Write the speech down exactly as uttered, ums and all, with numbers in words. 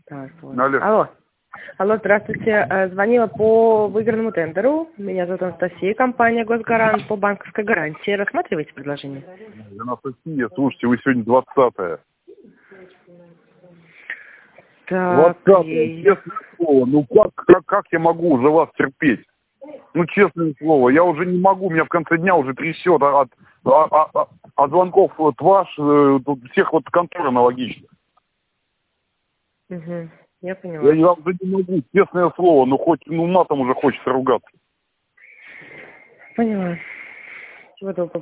Так, вот. Алло. Алло. Алло, здравствуйте. Э, Звонила по выигранному тендеру. Меня зовут Анастасия, компания «Госгарант» по банковской гарантии. Рассматриваете предложение? Анастасия, слушайте, вы сегодня двадцатая. Так, двадцатая, и- честное слово. Ну как, как, как я могу за вас терпеть? Ну, честное слово, я уже не могу, меня в конце дня уже трясет от, от, от, от звонков вот ваш, э, тут всех вот контор аналогичных. Мгм, я поняла. Я уже не могу, честное слово, ну хоть, ну матом уже хочется ругаться. Поняла. Всего доброго.